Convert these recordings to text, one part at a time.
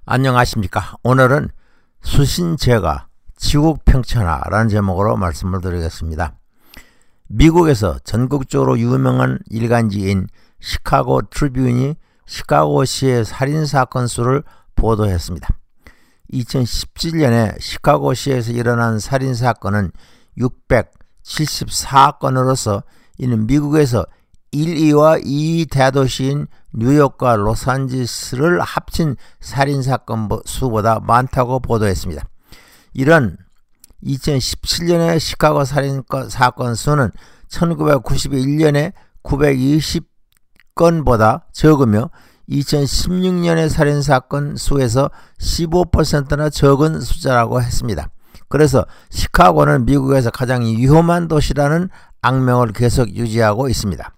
안녕하십니까. 오늘은 수신제가 지국평천하라는 제목으로 말씀을 드리겠습니다. 미국에서 전국적으로 유명한 일간지인 시카고 트리뷴이 시카고시의 살인사건 수를 보도했습니다. 2017년에 시카고시에서 일어난 살인사건은 674건으로서 이는 미국에서 1, 2와 2위 대도시인 뉴욕과 로스앤젤레스를 합친 살인사건 수보다 많다고 보도했습니다. 이런 2017년의 시카고 살인사건 수는 1991년에 920건보다 적으며 2016년의 살인사건 수에서 15%나 적은 숫자라고 했습니다. 그래서 시카고는 미국에서 가장 위험한 도시라는 악명을 계속 유지하고 있습니다.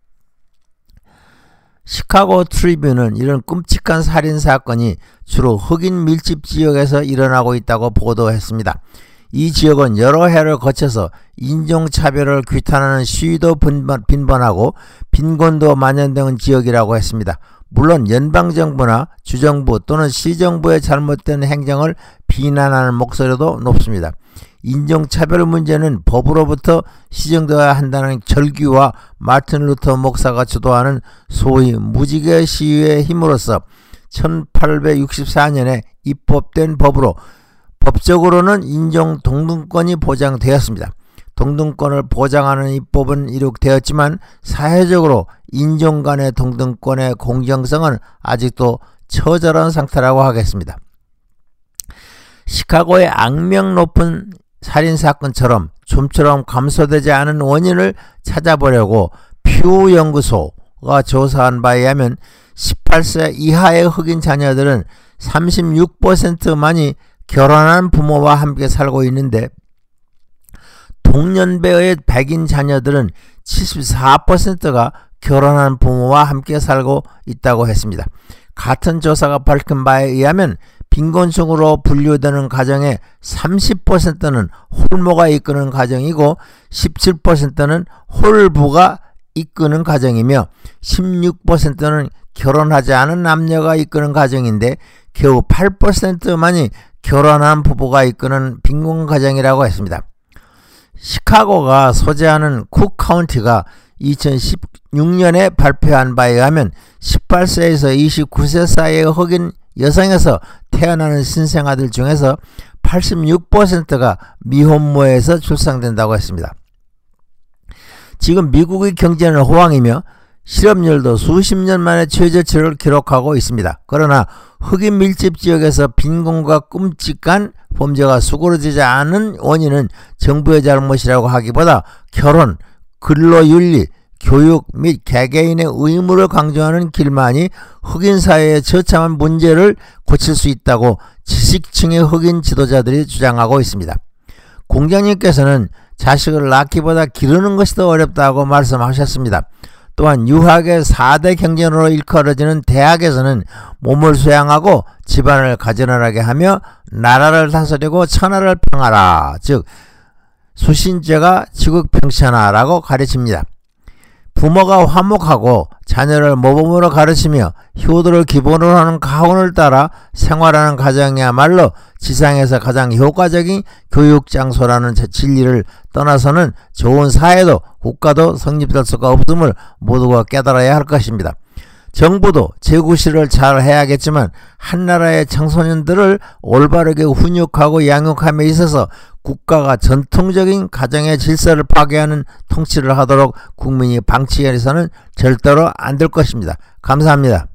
시카고 트리뷴은 이런 끔찍한 살인사건이 주로 흑인 밀집 지역에서 일어나고 있다고 보도했습니다. 이 지역은 여러 해를 거쳐서 인종차별을 규탄하는 시위도 빈번하고 빈곤도 만연된 지역이라고 했습니다. 물론 연방정부나 주정부 또는 시정부의 잘못된 행정을 비난하는 목소리도 높습니다. 인종차별 문제는 법으로부터 시정되어야 한다는 절규와 마틴 루터 목사가 주도하는 소위 무지개 시위의 힘으로써 1864년에 입법된 법으로 법적으로는 인종 동등권이 보장되었습니다. 동등권을 보장하는 입법은 이룩되었지만 사회적으로 인종 간의 동등권의 공정성은 아직도 처절한 상태라고 하겠습니다. 시카고의 악명 높은 살인사건처럼 좀처럼 감소되지 않은 원인을 찾아보려고 퓨 연구소가 조사한 바에 의하면 18세 이하의 흑인 자녀들은 36%만이 결혼한 부모와 함께 살고 있는데 동년배의 백인 자녀들은 74%가 결혼한 부모와 함께 살고 있다고 했습니다. 같은 조사가 밝힌 바에 의하면 빈곤층으로 분류되는 가정의 30%는 홀모가 이끄는 가정이고 17%는 홀부가 이끄는 가정이며 16%는 결혼하지 않은 남녀가 이끄는 가정인데 겨우 8%만이 결혼한 부부가 이끄는 빈곤 가정이라고 했습니다. 시카고가 소재하는 쿡 카운티가 2016년에 발표한 바에 의하면 18세에서 29세 사이의 흑인 여성에서 태어나는 신생아들 중에서 86%가 미혼모에서 출산된다고 했습니다. 지금 미국의 경제는 호황이며 실업률도 수십 년 만에 최저치를 기록하고 있습니다. 그러나 흑인 밀집 지역에서 빈곤과 끔찍한 범죄가 수그러지지 않은 원인은 정부의 잘못이라고 하기보다 결혼, 근로윤리, 교육 및 개개인의 의무를 강조하는 길만이 흑인 사회의 처참한 문제를 고칠 수 있다고 지식층의 흑인 지도자들이 주장하고 있습니다. 공장님께서는 자식을 낳기보다 기르는 것이 더 어렵다고 말씀하셨습니다. 또한 유학의 4대 경전으로 일컬어지는 대학에서는 몸을 수양하고 집안을 가지런하게 하며 나라를 다스리고 천하를 평하라, 즉 수신제가 지국평천하라고 가르칩니다. 부모가 화목하고 자녀를 모범으로 가르치며 효도를 기본으로 하는 가훈을 따라 생활하는 가정이야말로 지상에서 가장 효과적인 교육장소라는 진리를 떠나서는 좋은 사회도 국가도 성립될 수가 없음을 모두가 깨달아야 할 것입니다. 정부도 재구실을 잘 해야겠지만 한나라의 청소년들을 올바르게 훈육하고 양육함에 있어서 국가가 전통적인 가정의 질서를 파괴하는 통치를 하도록 국민이 방치해서는 절대로 안 될 것입니다. 감사합니다.